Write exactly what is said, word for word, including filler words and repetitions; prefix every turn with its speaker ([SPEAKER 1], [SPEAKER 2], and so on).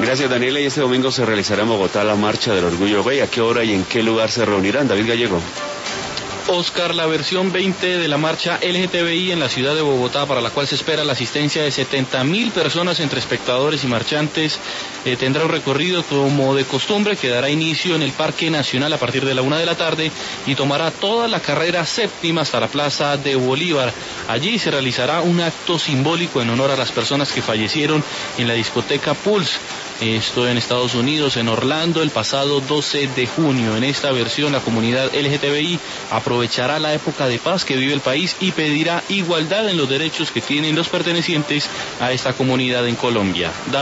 [SPEAKER 1] Gracias, Daniela. Y este domingo se realizará en Bogotá la Marcha del Orgullo Gay. ¿A qué hora y en qué lugar se reunirán? David Gallego.
[SPEAKER 2] Oscar, la versión veinte de la marcha L G T B I en la ciudad de Bogotá, para la cual se espera la asistencia de setenta mil personas entre espectadores y marchantes, eh, tendrá un recorrido como de costumbre que dará inicio en el Parque Nacional a partir de la una de la tarde y tomará toda la carrera séptima hasta la Plaza de Bolívar. Allí se realizará un acto simbólico en honor a las personas que fallecieron en la discoteca Pulse. Esto en Estados Unidos, en Orlando, el pasado doce de junio. En esta versión, la comunidad L G T B I aprovechará la época de paz que vive el país y pedirá igualdad en los derechos que tienen los pertenecientes a esta comunidad en Colombia.